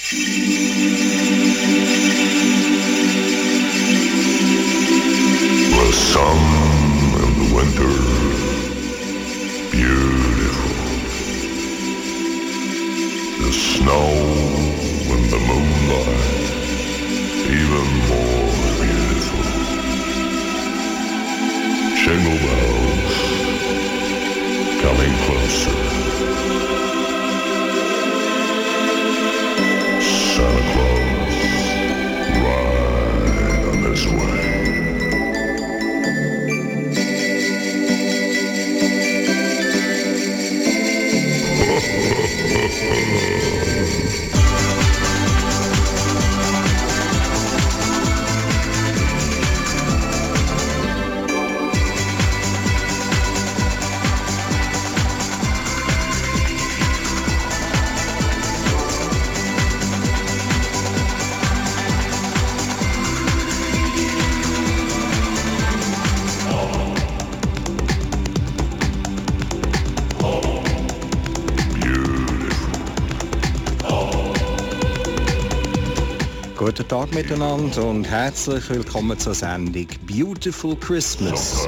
The sun in the winter, beautiful. The snow in the moonlight, even more beautiful. Jingle bells coming closer. Santa Claus right on his way. Guten Tag miteinander und herzlich willkommen zur Sendung Beautiful Christmas.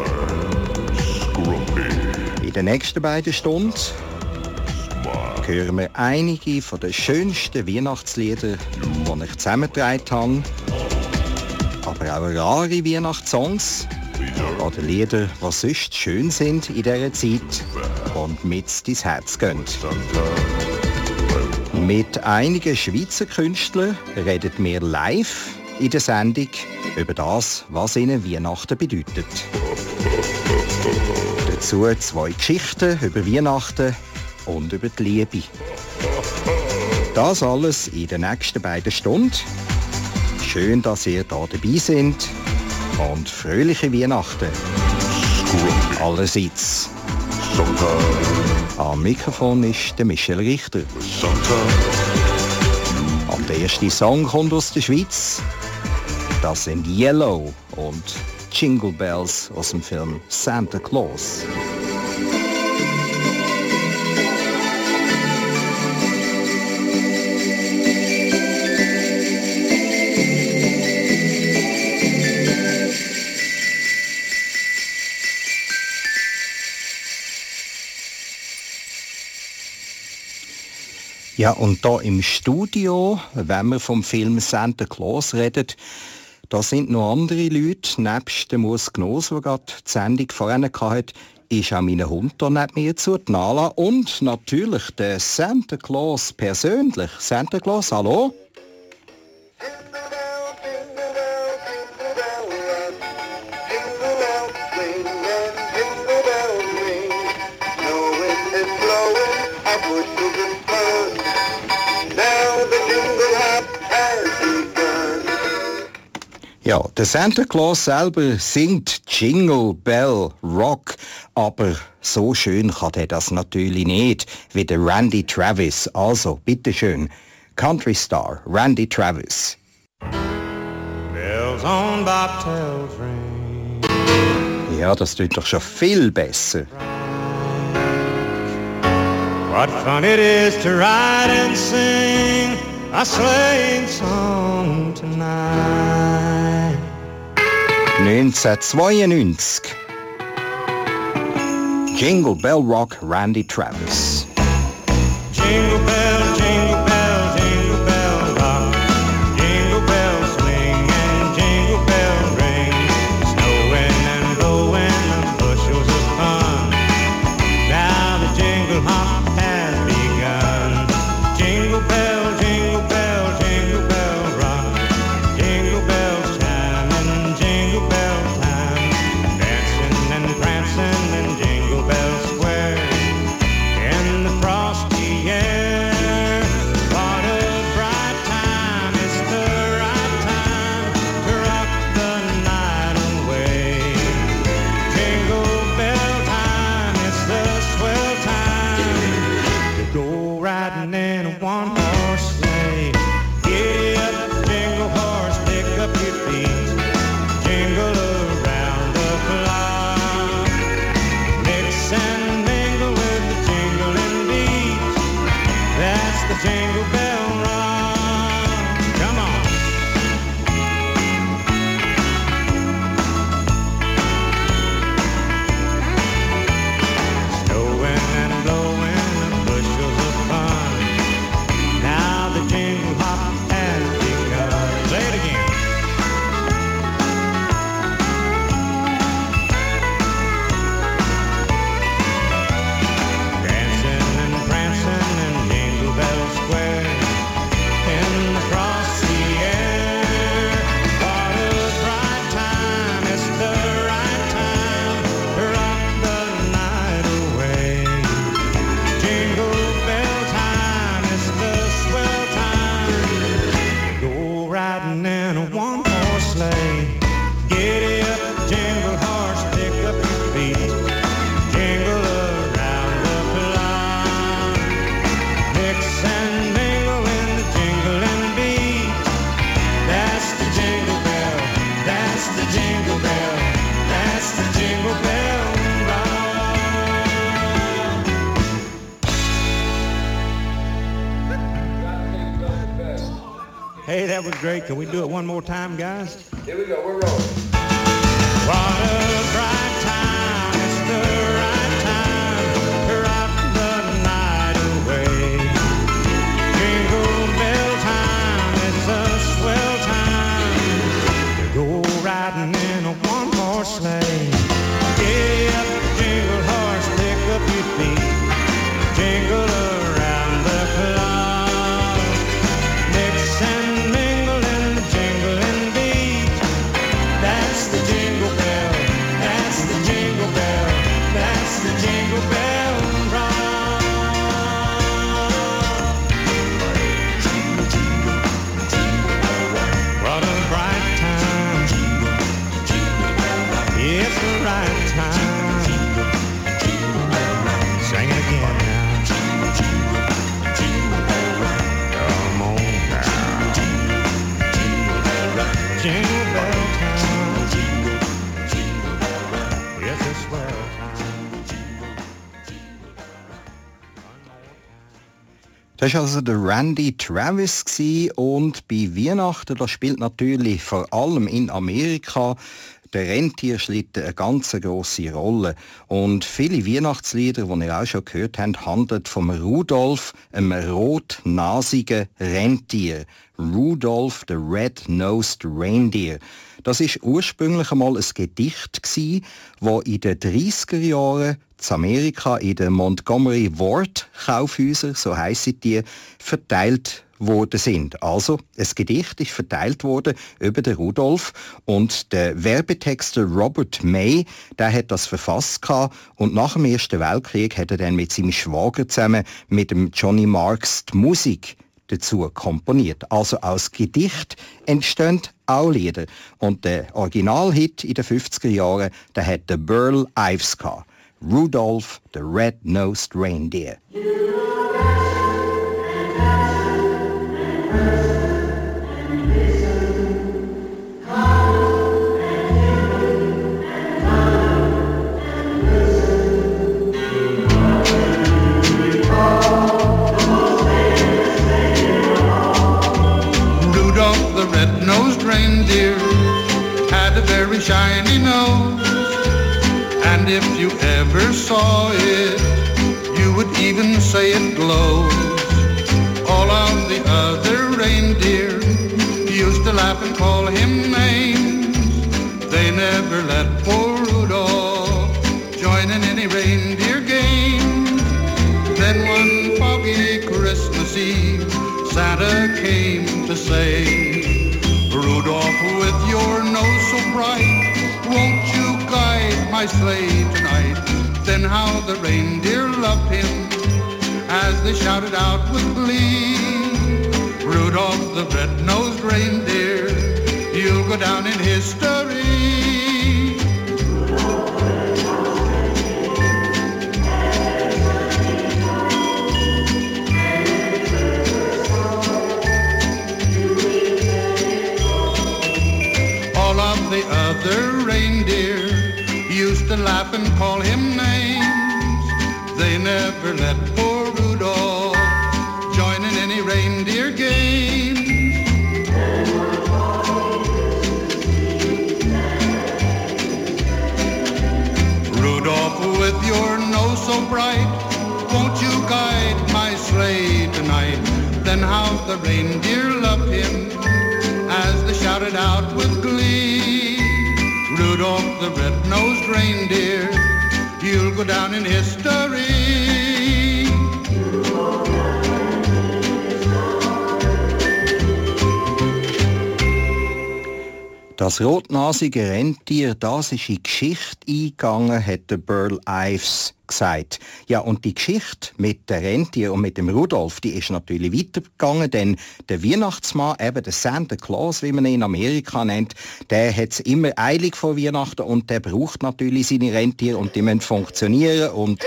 In den nächsten beiden Stunden hören wir einige von den schönsten Weihnachtslieder, die ich zusammengetragen habe, aber auch rare Weihnachtssongs oder Lieder, die sonst schön sind in dieser Zeit und mit ins Herz gehen. Mit einigen Schweizer Künstlern reden wir live in der Sendung über das, was ihnen Weihnachten bedeutet. Dazu 2 Geschichten über Weihnachten und über die Liebe. Das alles in den nächsten beiden Stunden. Schön, dass ihr da dabei seid und fröhliche Weihnachten. Allerseits. Am Mikrofon ist der Michel Richter. Und der erste Song kommt aus der Schweiz. Das sind Yellow und Jingle Bells aus dem Film Santa Claus. Ja, und da im Studio, wenn wir vom Film Santa Claus reden, da sind noch andere Leute, nebst dem Urs Gnos, der gerade die Sendung vorhin hatte, ist auch mein Hund da neben mir zu, die Nala, und natürlich der Santa Claus persönlich. Santa Claus, hallo? Ja, der Santa Claus selber singt Jingle Bell Rock, aber so schön kann er das natürlich nicht wie der Randy Travis. Also, bitteschön, Country Star Randy Travis. Bells on bobtails ring. Ja, das tut doch schon viel besser. What fun it is to ride and sing a sleighing song tonight. 1992. Jingle Bell Rock, Randy Travis. Jingle bell, jingle bell, jingle bell rock. Jingle bell swing and jingle bell ring. Snowing and blowing the bushels of fun. Now the jingle hop has begun. Jingle bell, jingle bell, jingle bell rock. Jingle bells chime and jingle bell time. Dancing and prancing in Jingle Bell Square. In the frosty air, Jingle bell time, it's the swell time. Go riding in a one-horse sleigh. Giddy up, jingle horse, pick up your feet. Jingle around the clock. Mix and mingle in the jingling beat. That's the jingle bell, that's the jingle bell, that's the jingle bell rock. Hey, that was great. Can we do it one more time, guys? Here we go, we're rolling. What a bright time, it's the right time to rock the night away. Jingle bell time, it's a swell time to go riding in a one-horse sleigh. Giddy up, jingle horse, pick up your feet. Jingle around the clock. Mix and mingle in the jingling beat. That's the jingle bell, that's the jingle bell, that's the jingle bell rock. What a bright time, it's the right time. Sing it again now. Come on now. Jingle bell time, it's a swell time. Das war also der Randy Travis gewesen. Und bei Weihnachten, das spielt natürlich vor allem in Amerika der Rentierschlitten eine ganz grosse Rolle. Und viele Weihnachtslieder, die ihr auch schon gehört habt, handeln vom Rudolph, einem rotnasigen Rentier. Rudolph the Red-Nosed Reindeer. Das ist ursprünglich einmal ein Gedicht gsi, das in den 30er Jahren in Amerika in den Montgomery Ward Kaufhäusern, so heissen die, verteilt worden sind. Also, ein Gedicht ist verteilt worden über den Rudolf und der Werbetexter Robert May, der hat das verfasst gehabt und nach dem Ersten Weltkrieg hat er dann mit seinem Schwager zusammen mit dem Johnny Marks die Musik dazu komponiert. Also aus Gedicht entstehen auch Lieder. Und der Originalhit in den 50er Jahren, der hat der Burl Ives gehabt. Rudolph the Red-Nosed Reindeer. Rudolph the red-nosed reindeer had a very shiny nose, and if you ever saw it, you would even say it glows. All of the other reindeer used to laugh and call him names. They never let poor Rudolph join in any reindeer games. Then one foggy Christmas Eve, Santa came to say, Rudolph, with your nose so bright, won't you guide my sleigh tonight? Then how the reindeer loved him as they shouted out with glee, Rudolph the red-nosed reindeer, you'll go down in history. All of the other reindeer used to laugh and call him names. They never let poor Rudolph join in any reindeer games. Rudolph, with your nose so bright, won't you guide my sleigh tonight? Then how the reindeer loved him as they shouted out with glee, Rudolph the red-nosed reindeer, you'll go down in history. Das rotnasige Rentier, das ist in die Geschichte eingegangen, hat der Burl Ives gesagt. Ja, und die Geschichte mit dem Rentier und mit dem Rudolf, die ist natürlich weitergegangen, denn der Weihnachtsmann, eben der Santa Claus, wie man ihn in Amerika nennt, der hat es immer eilig vor Weihnachten und der braucht natürlich seine Rentiere und die müssen funktionieren und...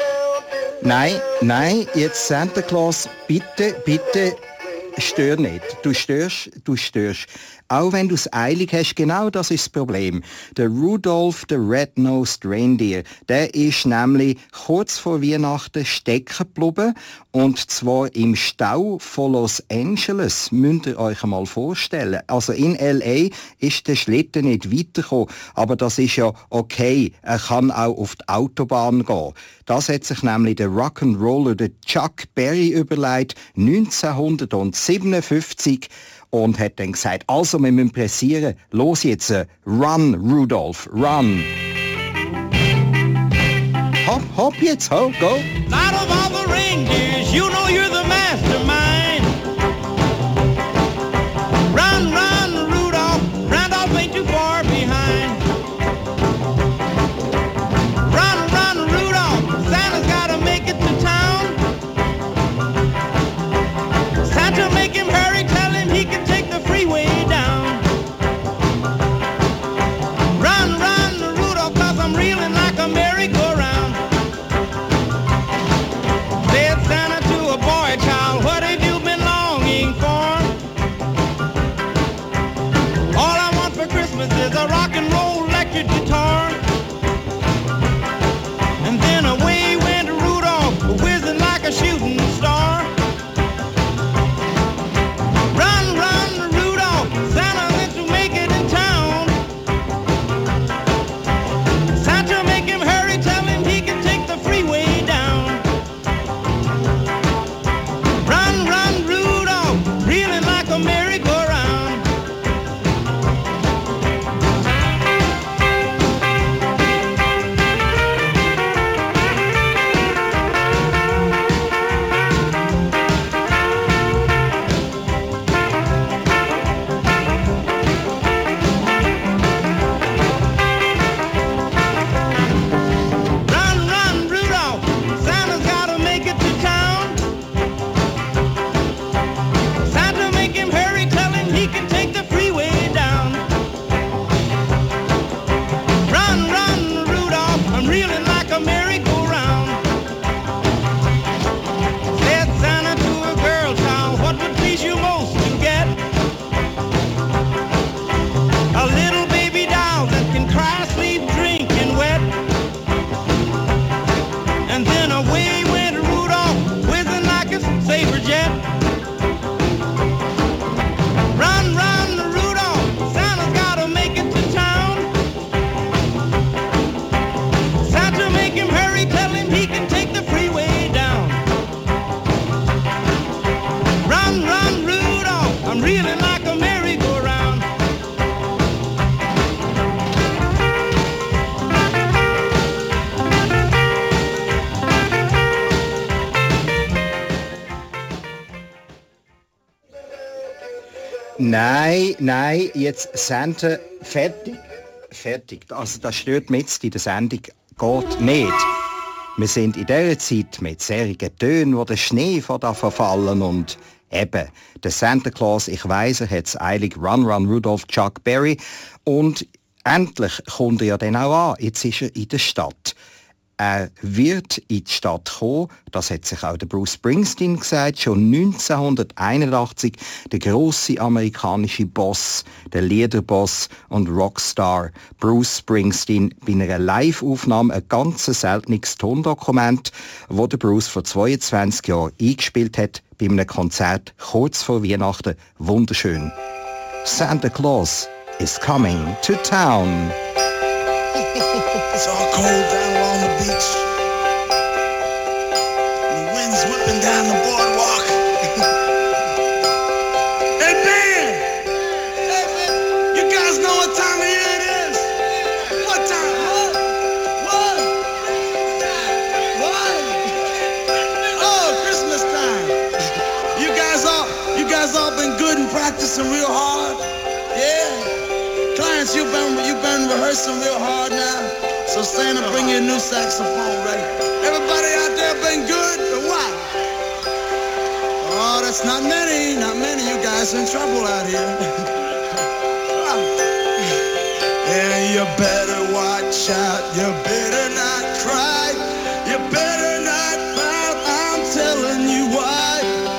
Nein, jetzt Santa Claus, bitte, stör nicht. Du störst. Auch wenn du es eilig hast, genau das ist das Problem. Der Rudolph, der Red-Nosed Reindeer, der ist nämlich kurz vor Weihnachten stecken geblieben. Und zwar im Stau von Los Angeles, müsst ihr euch mal vorstellen. Also in L.A. ist der Schlitten nicht weitergekommen, aber das ist ja okay. Er kann auch auf die Autobahn gehen. Das hat sich nämlich der Rock'n'Roller, der Chuck Berry, überlegt, 1957, und hat dann gesagt, also wir müssen pressieren. Los jetzt, run, Rudolph, run. Hopp jetzt, go. Out of all the reindeers, you know you're the mastermind. Run, Rudolph, Randolph ain't too far behind. Run, Rudolph, Santa's gotta make it to town. Santa, make him hurry, tell him he can take the freeway down. Run, Rudolph, 'cause I'm reeling like a merry-go-round. Said Santa to a boy child, what have you been longing for? All I want for Christmas is a rock and roll electric guitar. And then away went Rudolph, whizzing like a shooting star. Run, Rudolph, Santa meant to make it in town. Santa, make him hurry, tell him he can take the freeway down. Run, Rudolph, reeling like a merry-go-round. Run, Rudolph, Santa's gotta make it to town. Santa, make him hurry, tell him he can take the freeway down. Run, Rudolph, I'm reeling like a merry-go-round. Said Santa to a girl child, what would please you most to get? A little baby doll that can cry, sleep, drink, and wet. And then away went Rudolph, whizzing like a saber jet. Run, Rudolph, Santa's gotta make it to town. Santa, make him hurry, tell him he can take the freeway down. Run, Rudolph, I'm reeling like a merry-go-round. Nein, jetzt Santa, fertig. Also das stört mich jetzt in der Sendung, geht nicht. Wir sind in dieser Zeit mit serigen Tönen, wo der Schnee von da verfallen und eben, der Santa Claus, ich weiss, er hat es eilig, Run, Rudolph, Chuck Berry, und endlich kommt er ja dann auch an, jetzt ist er in der Stadt. Er wird in die Stadt kommen, das hat sich auch der Bruce Springsteen gesagt, schon 1981, der grosse amerikanische Boss, der Liederboss und Rockstar Bruce Springsteen bei einer Live-Aufnahme, ein ganz seltenes Tondokument, wo der Bruce vor 22 Jahren eingespielt hat, bei einem Konzert kurz vor Weihnachten. Wunderschön. Santa Claus is coming to town. It's all cold down along the beach. And the wind's whipping down the boardwalk. Hey, Ben! You guys know what time of year it is? What time? What? Oh, Christmas time. You guys all been good and practicing real hard? Yeah? since you've been rehearsing real hard now, so Santa, bring your new saxophone ready. Everybody out there been good or what? Oh, that's not many. You guys in trouble out here. And you better watch out. You better not cry. You better not pout. I'm telling you why.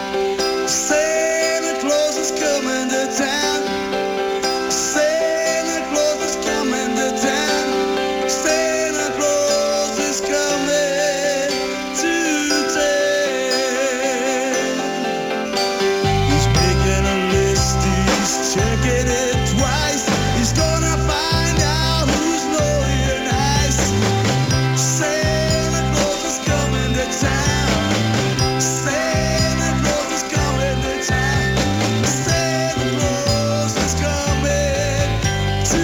Santa Claus is coming to town. Santa Claus is coming to town. Santa Claus is coming to town. He's making a list, he's checking it twice. He's gonna find out who's naughty or nice. Santa Claus is coming to town. Santa Claus is coming to town. Santa Claus is coming to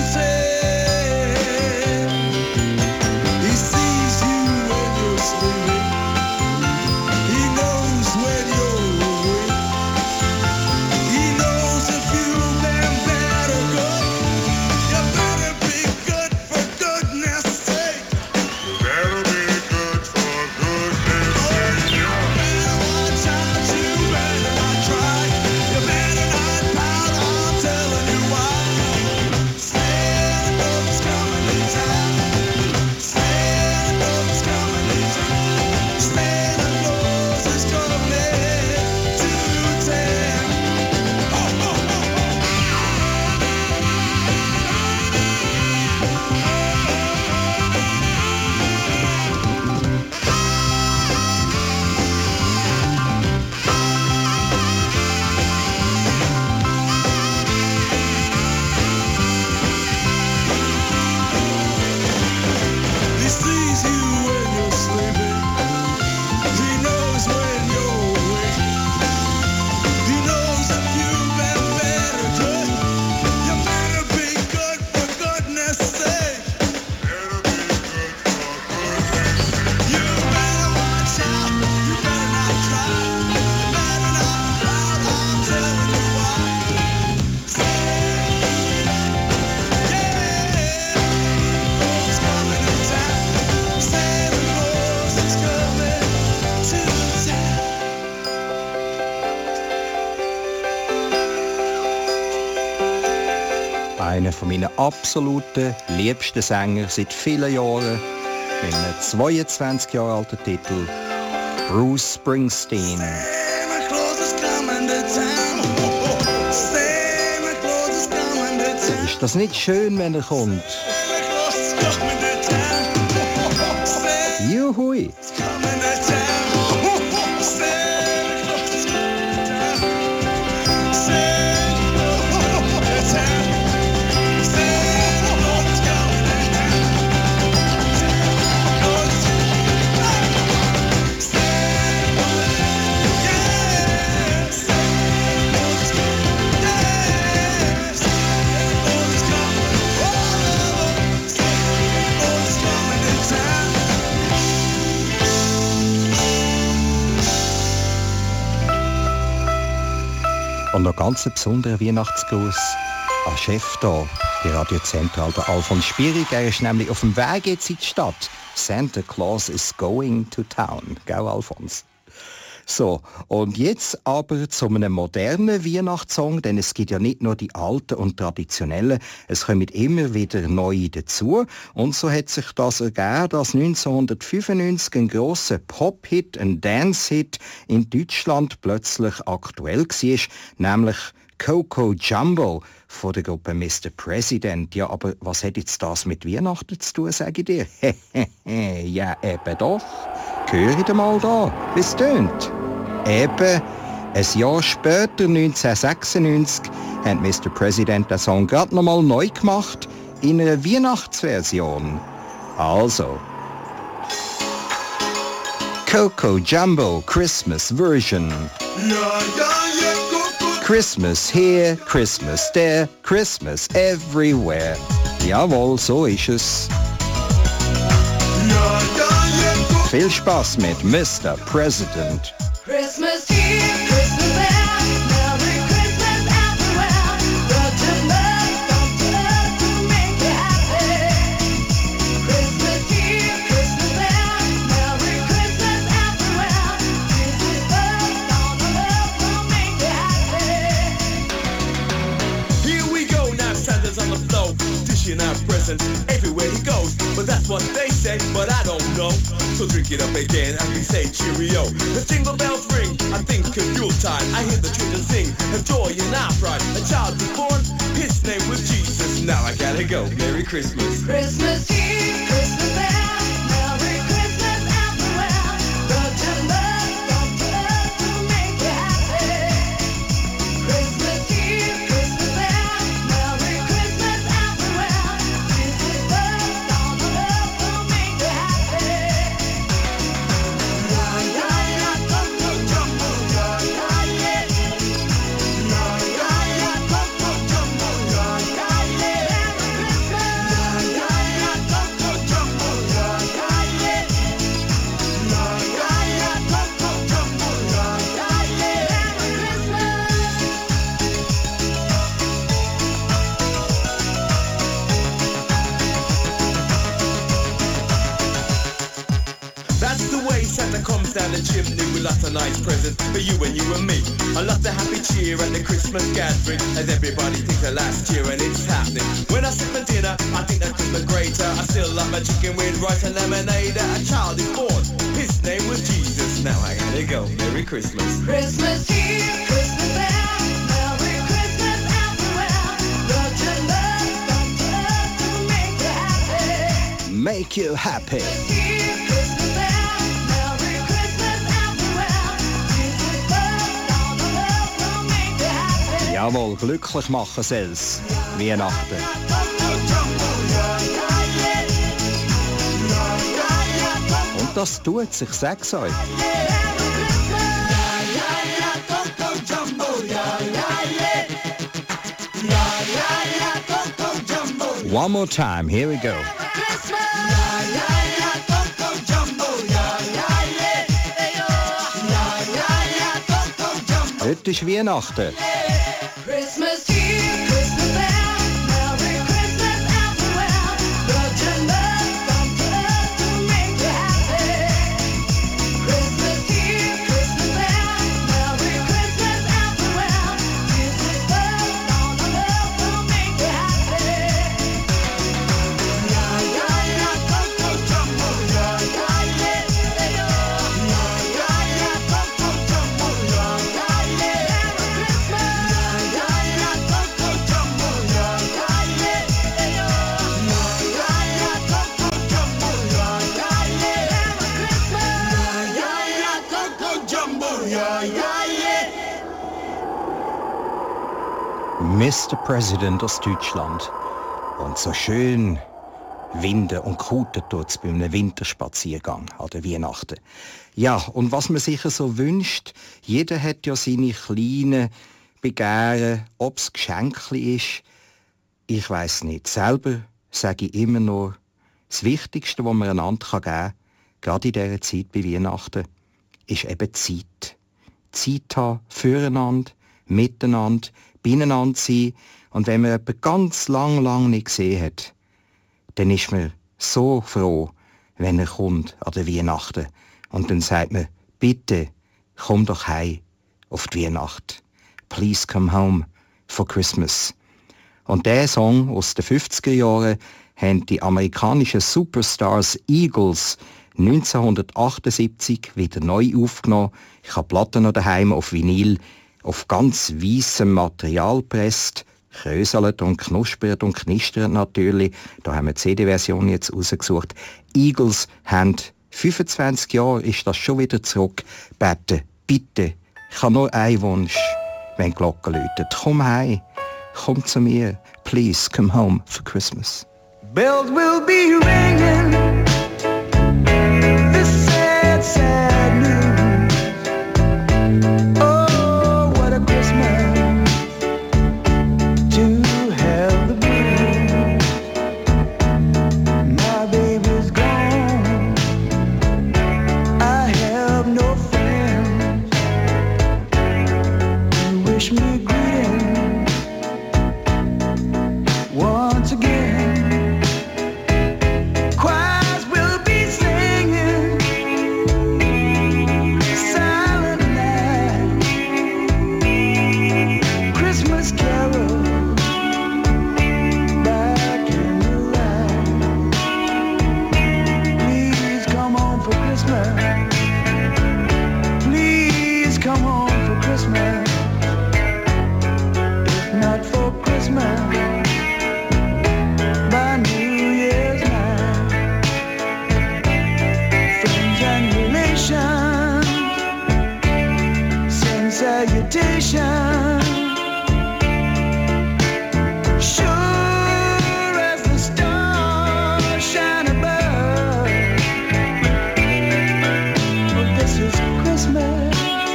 town. He sees you when you're sleeping. He knows when you're awake. He knows if you've been bad or good. You better be good for goodness sake. Better be good for goodness You better watch out, you better not try. You better not pout, I'm telling you why. Santa Claus is coming to town. Santa Claus is coming to town. Santa Claus is coming to town. Ho, ho, ho, ho. He sees you when you're sleeping. He knows when you're awake. He knows if you've been bad or good. You better be good for goodness sake. You better watch out. You better not try. You better not pout. I'm telling you why. Claus is coming to town. Santa Claus is coming to town. Einer von meinen absoluten liebsten Sänger seit vielen Jahren, mit einem 22 Jahre alten Titel, Bruce Springsteen. Santa Claus is coming to town. Santa Claus is coming to town. Ist das nicht schön, wenn er kommt? Santa Claus is coming to town. Santa Juhui! Claus is coming to town. Santa Claus is coming to town. Santa Claus is coming to town. Santa Claus is coming to town. Santa Claus is Und noch ganz ein besonderer Weihnachtsgruß an Chef da, die Radiozentrale, der Alfons Spierig. Er ist nämlich auf dem Weg jetzt in die Stadt. Santa Claus is going to town. Gell, Alfons? So, und jetzt aber zu einem modernen Weihnachtssong, denn es gibt ja nicht nur die alten und traditionellen, es kommen immer wieder neue dazu. Und so hat sich das ergeben, dass 1995 ein grosser Pop-Hit, ein Dance-Hit in Deutschland plötzlich aktuell war, nämlich Coco Jumbo von der Gruppe Mr. President. Ja, aber was hat jetzt das mit Weihnachten zu tun, sage ich dir? Ja, eben doch. Hör ich mal da, wie es tönt. Eben, ein Jahr später, 1996, hat Mr. President den Song gerade nochmal neu gemacht, in einer Weihnachtsversion. Also, Coco Jumbo Christmas Version. Christmas here, Christmas there, Christmas everywhere. Jawohl, so ist es. Viel Spaß mit Mr. President. Christmas here, Christmas there, Merry Christmas everywhere. Such a love, presents everywhere he goes. But that's what they say, but I don't know. So drink it up again and we say cheerio. The jingle bells ring, I think of Yuletide. I hear the children sing of joy and outright. A child was born, his name was Jesus. Now I gotta go. Merry Christmas. Christmas Eve, Christmas there, Merry Christmas everywhere. But your love, to make you happy. Christmas Eve, Christmas there, Merry Christmas everywhere. Jesus birth, all the love to make you happy. Ya ya ya, Coco Jumbo, ya ya yeah. Ya ya ya, Coco Jumbo, ya ya yeah. Merry Christmas. Ya ya ya, Coco Jumbo, ya ya yeah. Ya ya ya, Coco Jumbo, ya ya yeah. That's the way Santa comes down the chimney with lots of nice presents for you and you and me. I love the happy cheer and the Christmas gathering as everybody thinks of last year and it's happening. When I sit for dinner, I think that Christmas greater. I still love my chicken with rice and lemonade. A child is born, his name was Jesus. Now I gotta go. Merry Christmas. Christmas Eve, Christmas there, Merry Christmas everywhere. But your love, to make you happy. Make you happy. Eve, Christmas there, Merry Christmas everywhere. Jesus birth, all the love to make you happy. Jawohl, glücklich machen soll's. Weihnachten. Coco Jumbo, ja ja yeah. Ja ja ja, Coco Und das tut sich, sag's euch. One more time, here we go. Heute ist Weihnachten. Christmas Eve, Christmas there, Merry Christmas everywhere. But your love, to make you happy. Christmas Eve, Christmas there, Merry Christmas everywhere. Jesus birth, all the love to make you happy. Ya ya ya, Coco Jumbo, ya ya yeah. Ya ya ya, Coco Jumbo, ya ya yeah. Merry Christmas. Ya ya ya, Coco Jumbo, ya ya yeah. Ya ya ya, Coco Jumbo, ya ya yeah. Merry Christmas. Ya ya ya, Coco Jumbo, ya ya yeah. Mr. President aus Deutschland. Und so schön winden und kuten tut's bei einem Winterspaziergang an der Weihnachten. Ja, und was man sicher so wünscht, jeder hat ja seine kleinen Begehren, ob's Geschenkli ist. Ich weiss nicht. Selber sage ich immer nur, das Wichtigste, was man einander geben kann, gerade in dieser Zeit bei Weihnachten, ist eben Zeit. Zeit haben füreinander, miteinander, beieinander sein. Und wenn man jemanden ganz lang nicht gesehen hat, dann ist man so froh, wenn er kommt an der Weihnachten. Und dann sagt man, bitte, komm doch heim auf die Weihnacht. Please come home for Christmas. Und der Song aus den 50er Jahren haben die amerikanischen Superstars Eagles 1978 wieder neu aufgenommen. Ich habe Platten noch daheim auf Vinyl, auf ganz weissem Material gepresst, kröselt und knuspert und knistert natürlich. Da haben wir die CD-Version jetzt rausgesucht. Eagles haben 25 Jahre, ist das schon wieder zurück. Bitte, bitte, ich habe nur einen Wunsch, wenn die Glocke läutet. Komm heim, komm zu mir. Please come home for Christmas. Bells will be ringing. This sad, sad news. Oh, what a Christmas to have the blues. My baby's gone. I have no friends to wish me greetings once again. Choirs will be singing come home for Christmas. If not for Christmas, by New Year's night, friends and relations send salutations. Sure as the stars shine above, well, this is Christmas.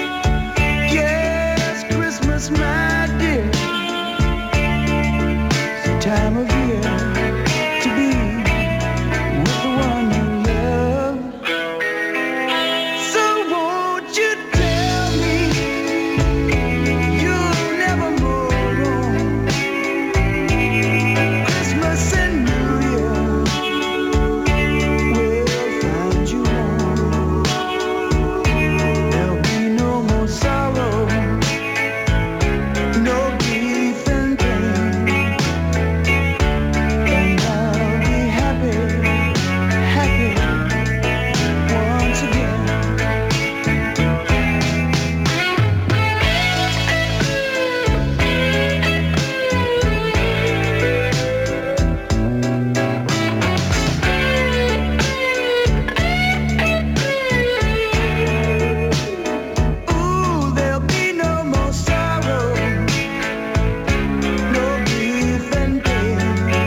Yes, Christmas, my dear. It's the time of year to be with the one you love. So won't you tell me you'll never move on? Christmas and New Year will find you home. There'll be no more sorrow, no grief and pain, and I'll be happy, happy once again. Ooh, there'll be no more sorrow, no grief and pain,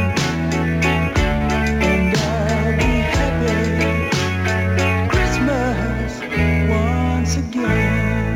and I'll be happy Christmas once again.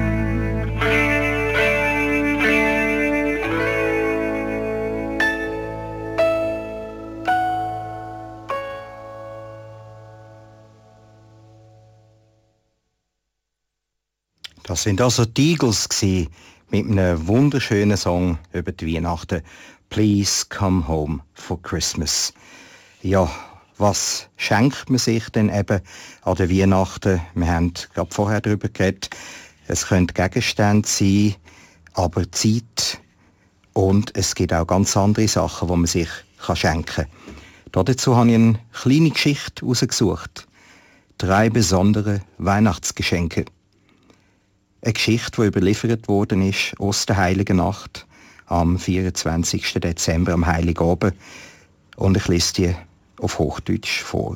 Das sind also die Eagles gsi mit einem wunderschönen Song über die Weihnachten. Please come home for Christmas. Ja, was schenkt man sich denn eben an den Weihnachten? Wir haben gerade vorher darüber geredet. Es können Gegenstände sein, aber Zeit. Und es gibt auch ganz andere Sachen, die man sich schenken kann. Dazu habe ich eine kleine Geschichte herausgesucht. 3 besondere Weihnachtsgeschenke. Eine Geschichte, die überliefert worden ist aus der Heiligen Nacht am 24. Dezember, am Heiligabend. Und ich lese die auf Hochdeutsch vor.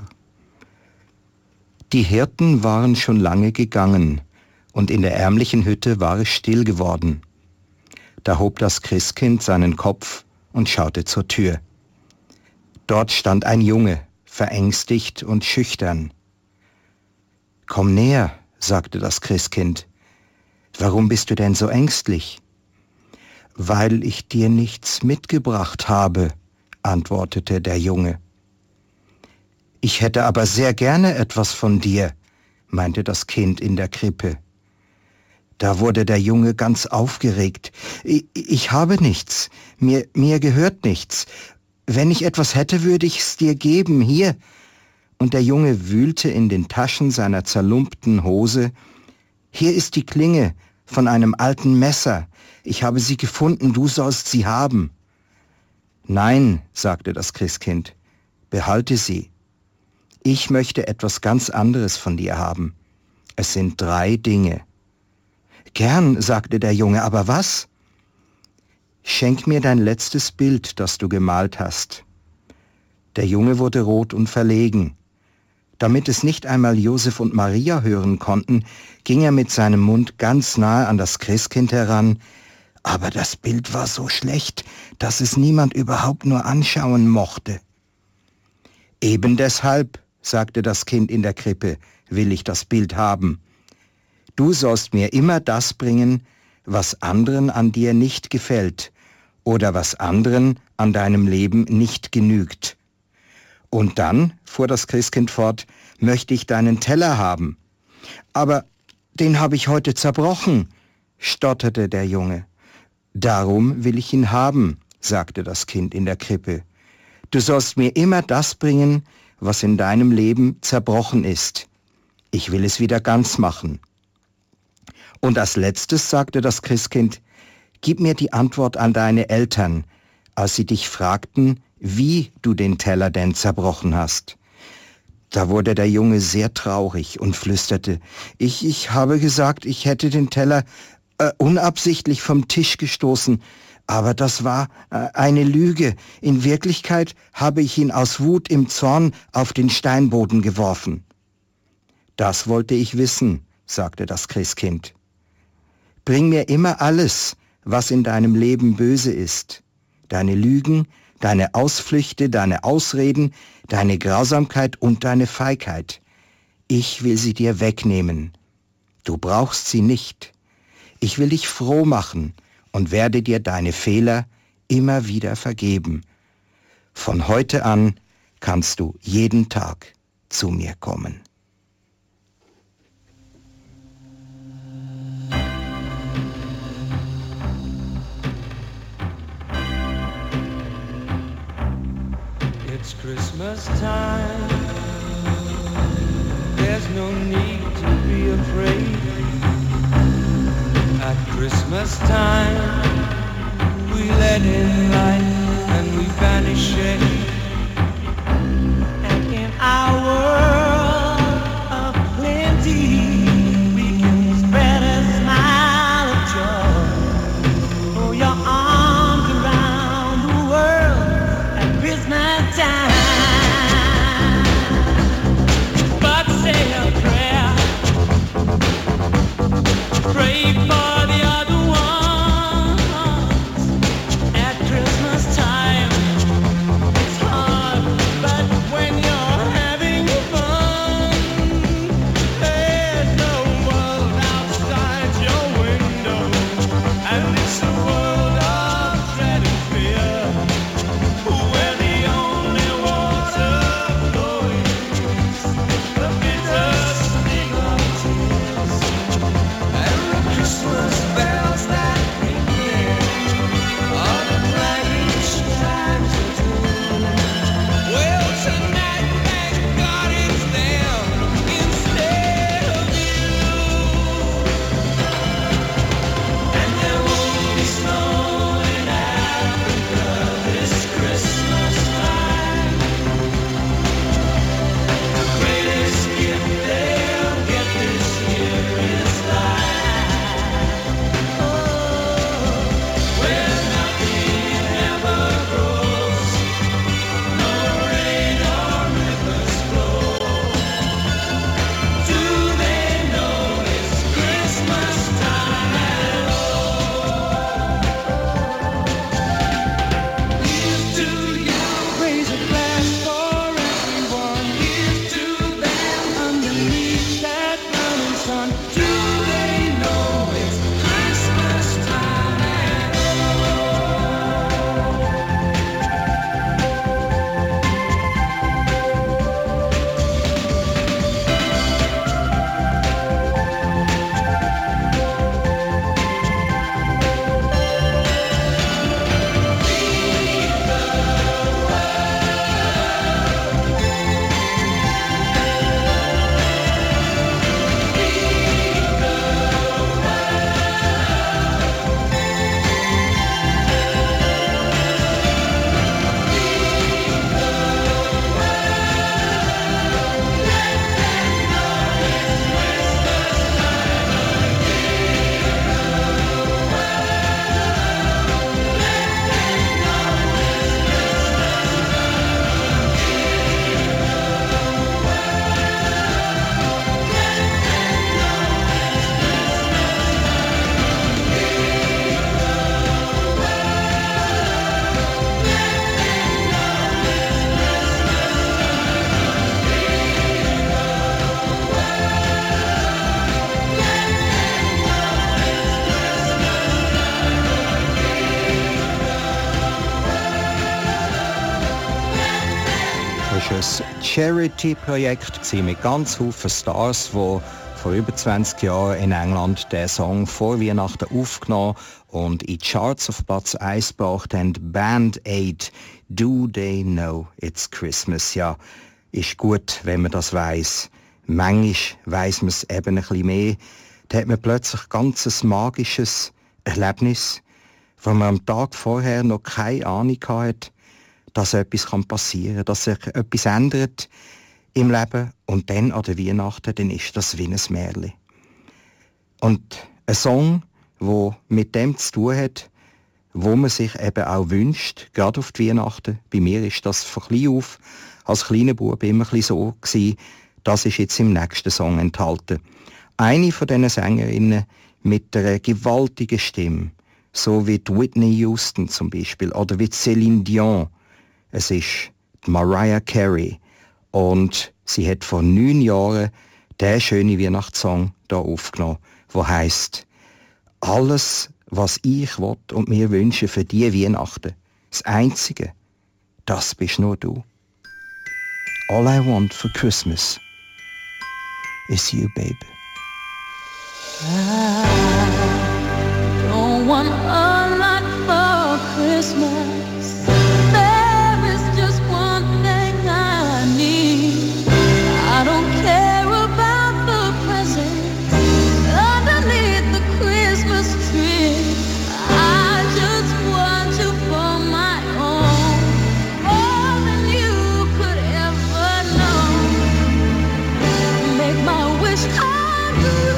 Die Hirten waren schon lange gegangen, und in der ärmlichen Hütte war es still geworden. Da hob das Christkind seinen Kopf und schaute zur Tür. Dort stand ein Junge, verängstigt und schüchtern. »Komm näher«, sagte das Christkind. »Warum bist du denn so ängstlich?« »Weil ich dir nichts mitgebracht habe«, antwortete der Junge. »Ich hätte aber sehr gerne etwas von dir«, meinte das Kind in der Krippe. Da wurde der Junge ganz aufgeregt. »Ich habe nichts, mir gehört nichts. Wenn ich etwas hätte, würde ich es dir geben, hier.« Und der Junge wühlte in den Taschen seiner zerlumpten Hose. »Hier ist die Klinge von einem alten Messer. Ich habe sie gefunden, du sollst sie haben.« »Nein«, sagte das Christkind, »behalte sie. Ich möchte etwas ganz anderes von dir haben. Es sind 3 Dinge.« »Gern«, sagte der Junge, »aber was?« »Schenk mir dein letztes Bild, das du gemalt hast.« Der Junge wurde rot und verlegen. Damit es nicht einmal Josef und Maria hören konnten, ging er mit seinem Mund ganz nahe an das Christkind heran. Aber das Bild war so schlecht, dass es niemand überhaupt nur anschauen mochte. »Eben deshalb«, sagte das Kind in der Krippe, »will ich das Bild haben. Du sollst mir immer das bringen, was anderen an dir nicht gefällt oder was anderen an deinem Leben nicht genügt. Und dann«, fuhr das Christkind fort, »möchte ich deinen Teller haben.« »Aber den habe ich heute zerbrochen«, stotterte der Junge. »Darum will ich ihn haben«, sagte das Kind in der Krippe. »Du sollst mir immer das bringen, was in deinem Leben zerbrochen ist. Ich will es wieder ganz machen.« Und als letztes sagte das Christkind, »Gib mir die Antwort an deine Eltern, als sie dich fragten, wie du den Teller denn zerbrochen hast.« Da wurde der Junge sehr traurig und flüsterte, ich habe gesagt, ich hätte den Teller unabsichtlich vom Tisch gestoßen, aber das war eine Lüge. In Wirklichkeit habe ich ihn aus Wut im Zorn auf den Steinboden geworfen. Das wollte ich wissen, sagte das Christkind. Bring mir immer alles, was in deinem Leben böse ist. Deine Lügen, deine Ausflüchte, deine Ausreden, deine Grausamkeit und deine Feigheit. Ich will sie dir wegnehmen. Du brauchst sie nicht. Ich will dich froh machen und werde dir deine Fehler immer wieder vergeben. Von heute an kannst du jeden Tag zu mir kommen. It's Christmas time. There's no need to be afraid. At Christmas time, we let in light and we banish shade. And in our world of plenty, we can spread a smile of joy. Throw your arms around the world at Christmas time. But say a prayer, pray for the other ones. At Christmas time, it's hard, but when you're having fun, there's no world outside your window, and it's a world of dread and fear, where the only water flowing is the bitter sting of tears. And the Christmas bells that ring here are the clanging chimes of doom. Well, tonight, thank God it's them instead of you. And there won't be snow in Africa this Christmas time. The greatest gift they'll get this year is life. Where nothing ever grows, no rain or rivers flow. Do they know it's Christmas time at all? Here's to you, raise a glass for everyone. Here's to them underneath that burning sun. Do they know it's Christmas time at Das war ein Charity-Projekt mit ganz vielen Stars, die vor über 20 Jahren in England den Song vor Weihnachten aufgenommen und in die Charts auf Platz 1 gebracht haben. Band Aid, Do They Know It's Christmas? Ja, ist gut, wenn man das weiss. Manchmal weiss man es eben ein bisschen mehr. Da hat man plötzlich ganz ein magisches Erlebnis, wo man am Tag vorher noch keine Ahnung hatte, dass etwas passieren kann, dass sich etwas ändert im Leben und dann an der Weihnachten, dann ist das wie ein Märchen. Und ein Song, der mit dem zu tun hat, wo man sich eben auch wünscht, gerade auf die Weihnachten. Bei mir ist das von klein auf, als kleiner Bub immer ein bisschen so gewesen. Das ist jetzt im nächsten Song enthalten. Eine von diesen Sängerinnen mit einer gewaltigen Stimme, so wie die Whitney Houston zum Beispiel oder wie Céline Dion. Es ist die Mariah Carey und sie hat vor 9 Jahren den schönen Weihnachtssong hier aufgenommen, der heisst «Alles, was ich will und mir wünsche für die Weihnachten, das Einzige, das bist nur du. All I want for Christmas is you, baby.» I don't want a lot for Christmas. There is just one thing I need. I don't care about the presents underneath the Christmas tree. I just want you for my own, more than you could ever know. Make my wish come true.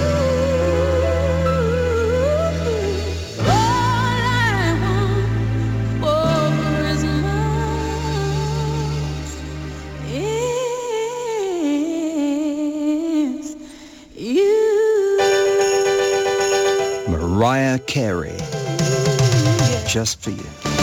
Mariah Carey, just for you.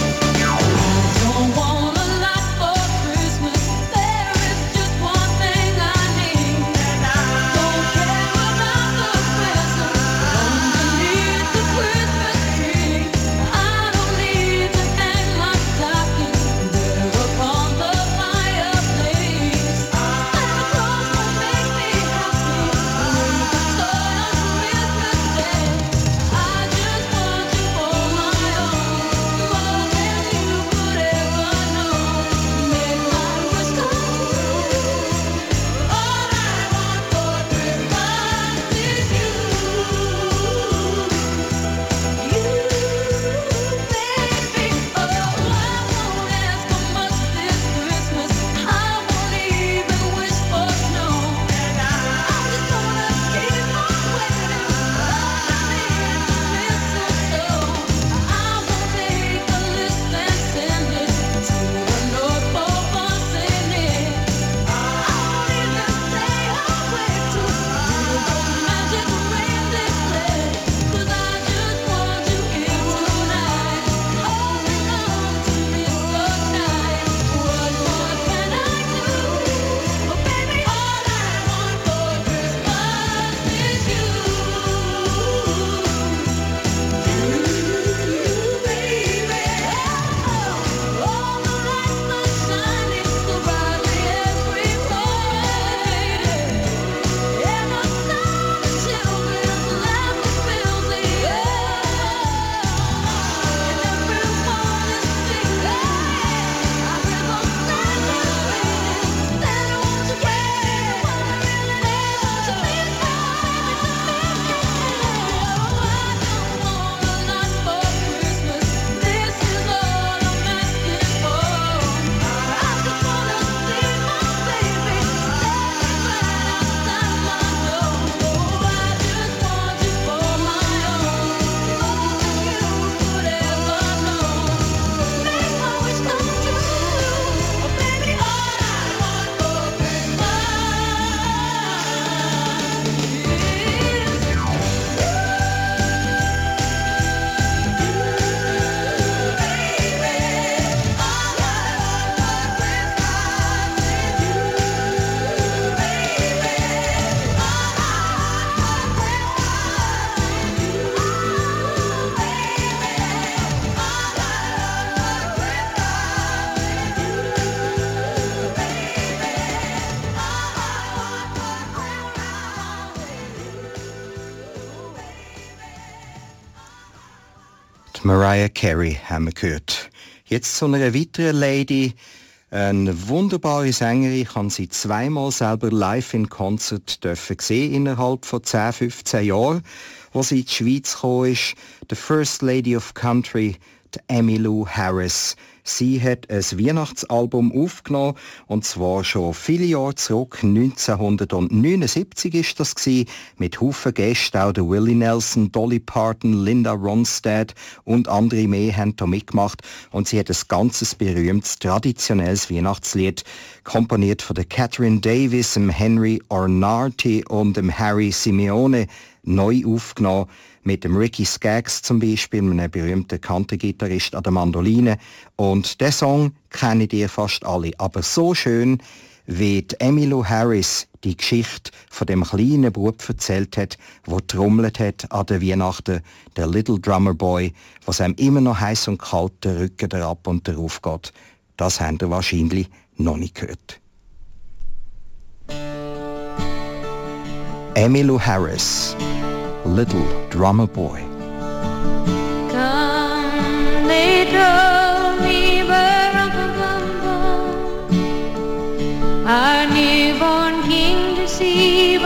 Mariah Carey haben wir gehört. Jetzt zu einer weiteren Lady, eine wunderbare Sängerin. Ich habe sie zweimal selber live in Konzert sehen innerhalb von 10, 15 Jahren, wo sie in die Schweiz gekommen ist. The First Lady of Country, Emmylou Harris. Sie hat ein Weihnachtsalbum aufgenommen, und zwar schon viele Jahre zurück. 1979 ist das gewesen, mit Haufen Gästen, auch der Willie Nelson, Dolly Parton, Linda Ronstadt und andere mehr haben da mitgemacht. Und sie hat ein ganzes berühmtes, traditionelles Weihnachtslied, komponiert von der Catherine Davis, dem Henry Ornarty und dem Harry Simeone, neu aufgenommen. Mit dem Ricky Skaggs zum Beispiel, einem berühmten Country-Gitarrist an der Mandoline. Und den Song kennen ihr fast alle. Aber so schön, wie die Emmylou Harris die Geschichte von dem kleinen Bub erzählt hat, der trommelt hat an der Weihnachten, der Little Drummer Boy, was einem immer noch heiß und kalt der Rücken derab und darauf geht. Das habt ihr wahrscheinlich noch nicht gehört. Emmylou Harris, Little Drummer Boy. Come, they drove me, our newborn king to see,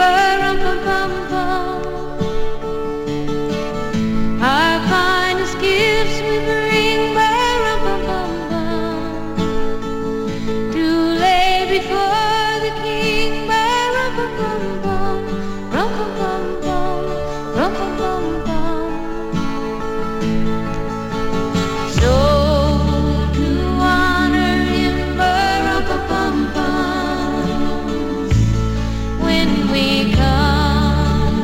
our finest gifts we bring, to lay before the king, so to honor him, when we come,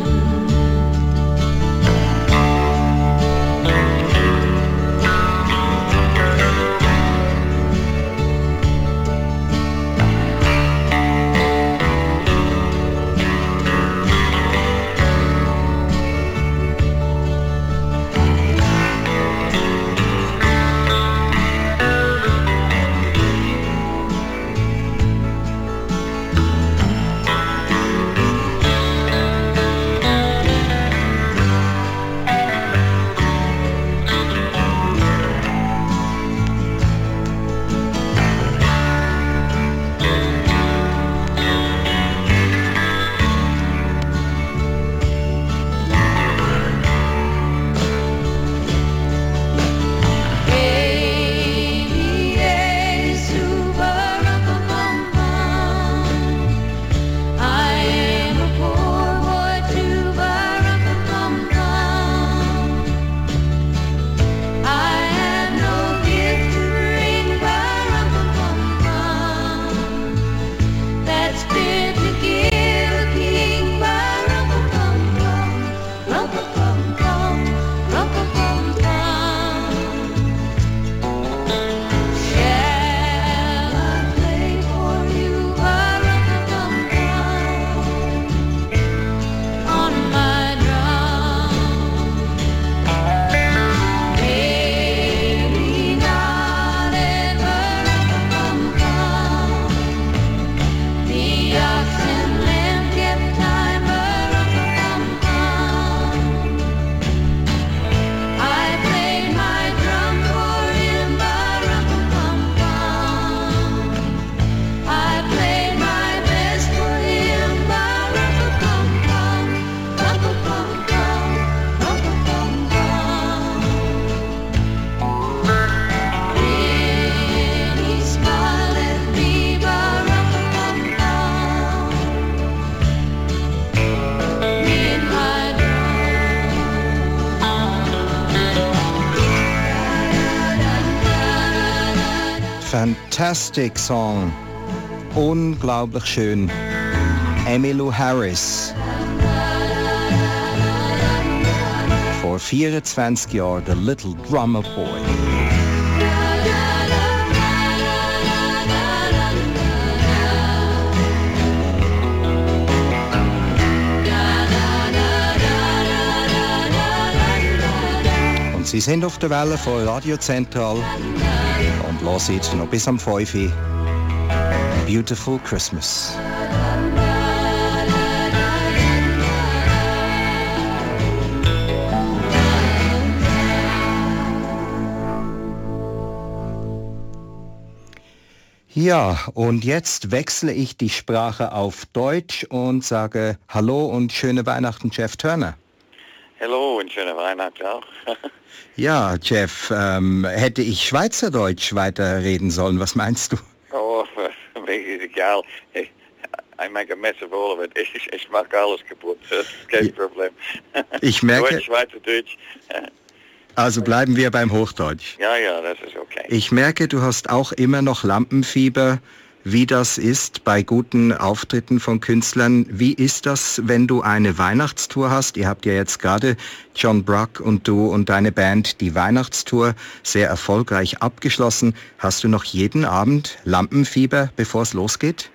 Fantastic Song. Unglaublich schön. Emmylou Harris. Vor 24 Jahren, The Little Drummer Boy. Und Sie sind auf der Welle von Radio Zentral und hören jetzt noch bis am 5 Uhr. Beautiful Christmas. Ja, und jetzt wechsle ich die Sprache auf Deutsch und sage Hallo und schöne Weihnachten, Jeff Turner. Hallo und schöne Weihnachten auch. Ja, Jeff, hätte ich Schweizerdeutsch weiterreden sollen? Was meinst du? Oh, mir ist egal. I make a mess of all of it. Ich mache alles kaputt. Das ist kein Problem. Ich merke... Deutsch, Schweizerdeutsch. Also bleiben wir beim Hochdeutsch. Ja, das ist okay. Ich merke, du hast auch immer noch Lampenfieber, wie das ist bei guten Auftritten von Künstlern. Wie ist das, wenn du eine Weihnachtstour hast? Ihr habt ja jetzt gerade, John Bruck und du und deine Band, die Weihnachtstour sehr erfolgreich abgeschlossen. Hast du noch jeden Abend Lampenfieber, bevor es losgeht?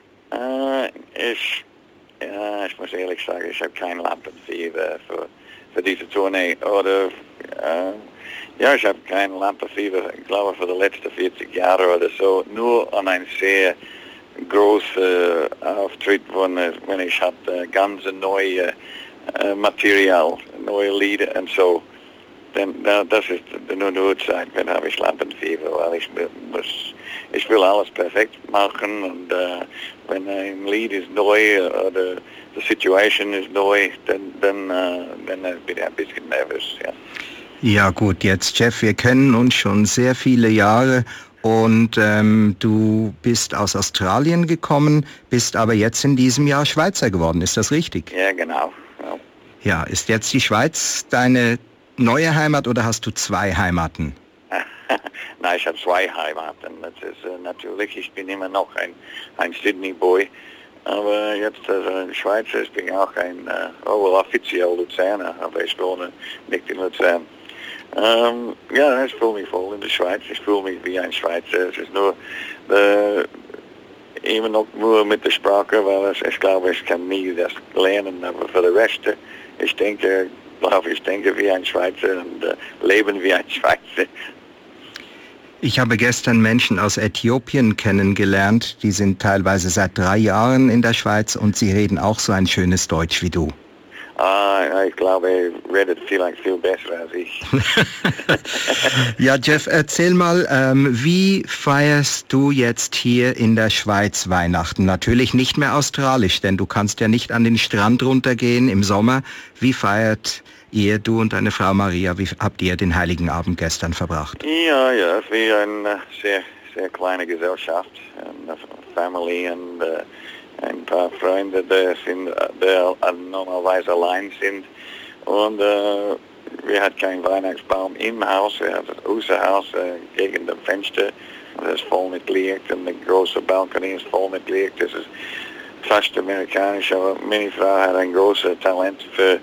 Ich muss ehrlich sagen, ich habe kein Lampenfieber für diese Tournee. Oder, ich habe kein Lampenfieber, ich glaube, für die letzten 40 Jahre oder so. Nur an ein sehr großer Auftritt, wenn ich hatte ganz neue Material, neue Lieder und so. Denn das ist nur die Uhrzeit, wenn habe ich Lampenfieber, weil ich will alles perfekt machen und wenn ein Lied ist neu oder die Situation ist neu, dann bin ich ein bisschen nervös, ja. Ja gut, jetzt Jeff, wir kennen uns schon sehr viele Jahre und du bist aus Australien gekommen, bist aber jetzt in diesem Jahr Schweizer geworden, ist das richtig? Ja, genau. Ja, ist jetzt die Schweiz deine neue Heimat oder hast du zwei Heimaten? Nein, ich habe zwei Heimaten. Das ist natürlich, ich bin immer noch ein Sydney-Boy, aber jetzt als Schweizer bin ich auch offiziell Luzerner, aber ich wohne nicht in Luzern. Ich fühle mich voll in der Schweiz, ich fühle mich wie ein Schweizer. Es ist nur immer noch nur mit der Sprache, weil ich glaube, ich kann nie das lernen, aber für den Rest, ich denke wie ein Schweizer und leben wie ein Schweizer. Ich habe gestern Menschen aus Äthiopien kennengelernt, die sind teilweise seit 3 Jahren in der Schweiz und sie reden auch so ein schönes Deutsch wie du. Ich glaube, er redet vielleicht viel besser als ich. Ja, Jeff, erzähl mal, wie feierst du jetzt hier in der Schweiz Weihnachten? Natürlich nicht mehr australisch, denn du kannst ja nicht an den Strand runtergehen im Sommer. Wie feiert ihr, du und deine Frau Maria, wie habt ihr den Heiligen Abend gestern verbracht? Ja, es ist wie eine sehr, sehr kleine Gesellschaft, eine Familie und ein paar Freunde, die normalerweise allein sind. Und wir hatten keinen Weihnachtsbaum im Haus, wir hatten außer Haus gegen das Fenster. Das ist voll mit Licht und der große Balkon ist voll mit Licht. Das ist fast amerikanisch, aber meine Frau hat ein großes Talent für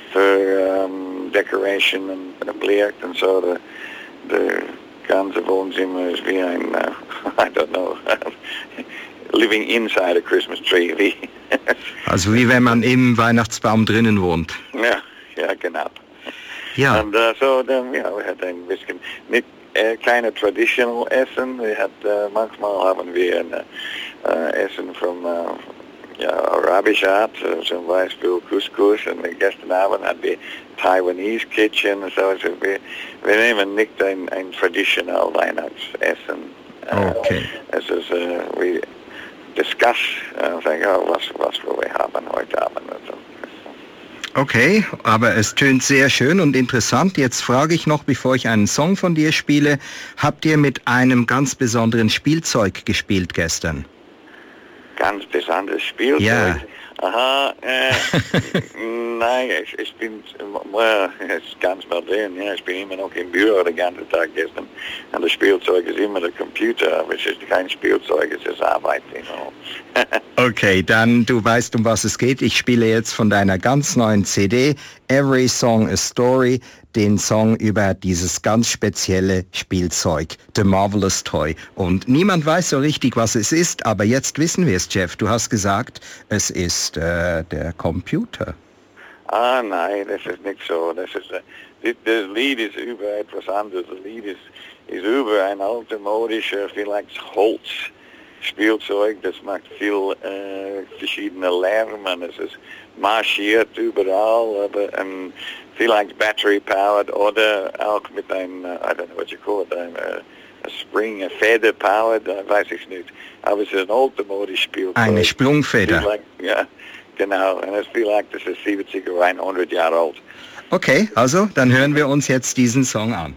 Decoration und Licht und so. Der ganze Wohnzimmer ist wie ein, I don't know, living inside a Christmas tree. Also wie wenn man im Weihnachtsbaum drinnen wohnt. Ja, genau. Ja. Und wir hatten ein bisschen, nicht keine traditional Essen. Manchmal haben wir Essen vom arabischer Art, zum Beispiel Couscous, und gestern Abend hatten wir Taiwanese Kitchen, so also wir nehmen nicht ein traditional Weihnachtsessen. Okay. Es ist, we discuss, was will wir haben heute Abend. Also. Okay, aber es tönt sehr schön und interessant. Jetzt frage ich noch, bevor ich einen Song von dir spiele, habt ihr mit einem ganz besonderen Spielzeug gespielt gestern? Ganz besonderes Spielzeug? Ja. Aha, nein, ich bin, es ist ganz modern, ja, ich bin immer noch im Büro den ganzen Tag gestern. Und das Spielzeug ist immer der Computer, aber es ist kein Spielzeug, es ist Arbeit, you know. Okay, dann du weißt, um was es geht. Ich spiele jetzt von deiner ganz neuen CD, Every Song a Story, den Song über dieses ganz spezielle Spielzeug, The Marvelous Toy. Und niemand weiß so richtig, was es ist, aber jetzt wissen wir es, Jeff. Du hast gesagt, es ist der Computer. Nein, das ist nicht so. Das Lied ist über etwas anderes. Das Lied ist über ein altmodischer, vielleicht Holzspielzeug. Das macht viel verschiedene Lärm und es ist marschiert überall, aber vielleicht battery-powered oder auch mit einem, I don't know what you call it, a spring, a feather-powered, weiß ich nicht. Aber es ist ein altmodisches Spielzeug. Eine Sprungfeder. Ja, genau. Und es ist vielleicht, das ist 70 oder 100 Jahre alt. Okay, also dann hören wir uns jetzt diesen Song an.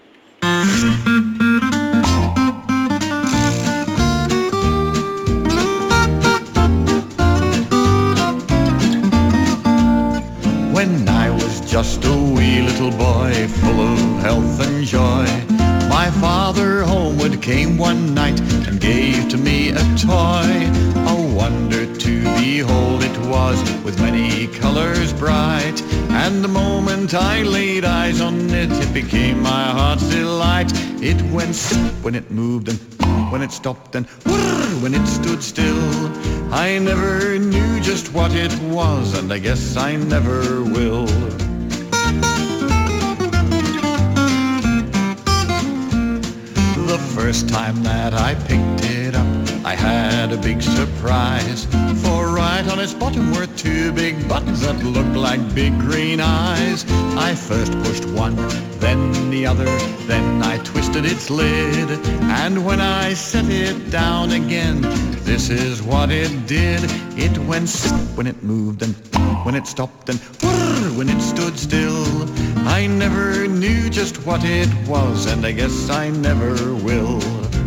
When I was just a wee little boy, full of health and joy, my father homeward came one night and gave to me a toy. A wonder to behold it was, with many colors bright. And the moment I laid eyes on it, it became my heart's delight. It went when it moved and when it stopped and when it stood still. I never knew just what it was, and I guess I never will. The first time that I picked it up, I had a big surprise. For right on its bottom were two big buttons that looked like big green eyes. I first pushed one, then the other, then I twisted its lid. And when I set it down again, this is what it did. It went when it moved and when it stopped and when it stood still. I never knew just what it was, and I guess I never will.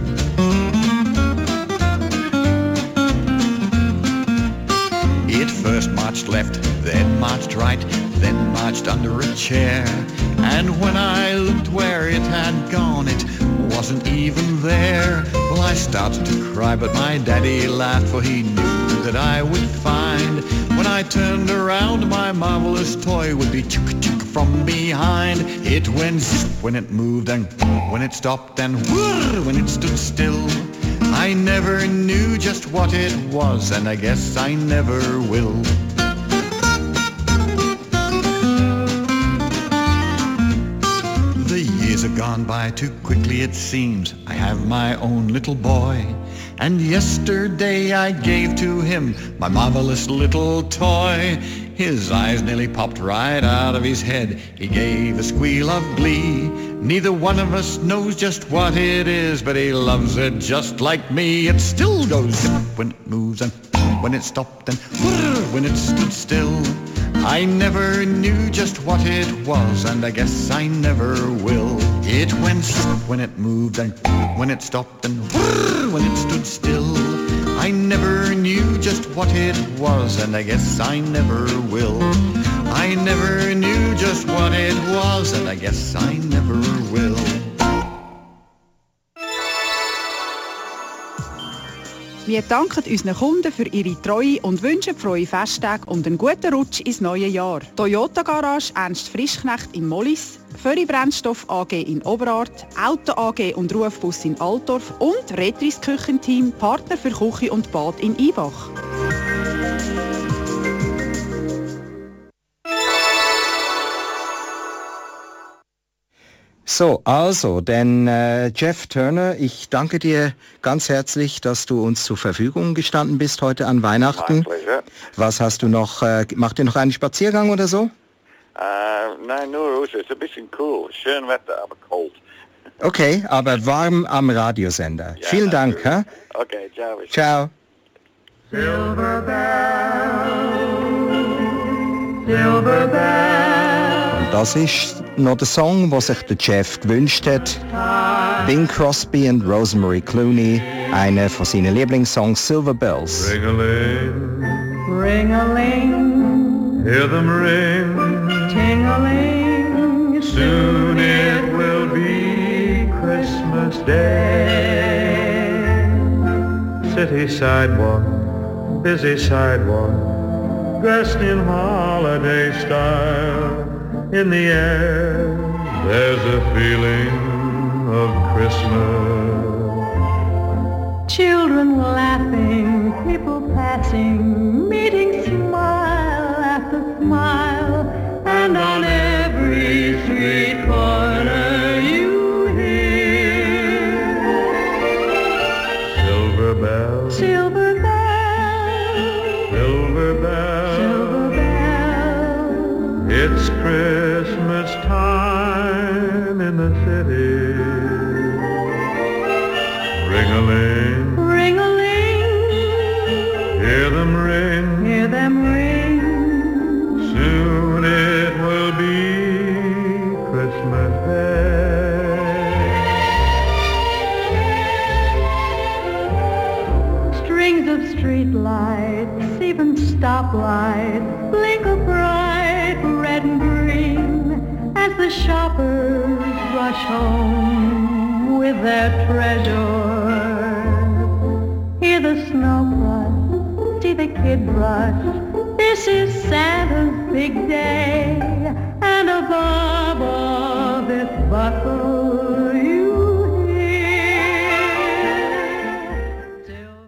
It first marched left, then marched right, then marched under a chair. And when I looked where it had gone, it wasn't even there. Well, I started to cry, but my daddy laughed, for he knew that I would find. When I turned around, my marvelous toy would be chuk-chuk from behind. It went when it moved and when it stopped and when it stood still. I never knew just what it was, and I guess I never will. The years have gone by too quickly, it seems. I have my own little boy, and yesterday I gave to him my marvelous little toy. His eyes nearly popped right out of his head. He gave a squeal of glee. Neither one of us knows just what it is, but he loves it just like me. It still goes zip when it moves and when it stopped and when it stood still. I never knew just what it was, and I guess I never will. It went when it moved and when it stopped and when it stood still. I never knew just what it was, and I guess I never will. I never knew just what it was, and I guess I never will. Wir danken unseren Kunden für ihre Treue und wünschen frohe Festtage und einen guten Rutsch ins neue Jahr. Toyota Garage Ernst Frischknecht in Mollis, Föri Brennstoff AG in Oberart, Auto AG und Rufbus in Altdorf und Retris Küchenteam, Partner für Küche und Bad in Ibach. So, also, denn Jeff Turner, ich danke dir ganz herzlich, dass du uns zur Verfügung gestanden bist heute an Weihnachten. Was hast du noch, macht ihr noch einen Spaziergang oder so? Nein, nur raus, es ist ein bisschen cool, schön Wetter, aber kalt. Okay, aber warm am Radiosender. Ja, vielen Dank. Hä? Okay, ciao. Ciao. Silver bell, Und das ist noch der Song, den sich der Jeff gewünscht hat. Bing Crosby und Rosemary Clooney, einer von seinen Lieblingssongs, Silver Bells. ring-a-ling, ring-a-ling, hear them ring, ting-a-ling, soon it will be Christmas Day. City sidewalk, busy sidewalk, dressed in holiday style. In the air, there's a feeling of Christmas. Children laughing, people passing, meeting smile after smile, and on every street corner you hear silver bells, silver bells, silver bells, silver bells. It's Christmas time in the city. Ring-a-ling, ring-a-ling, hear them ring, soon it will be stoplights blink a bright red and green as the shoppers rush home with their treasures. Hear the snow crush, see the kids rush. This is Santa's big day, and above all this bustle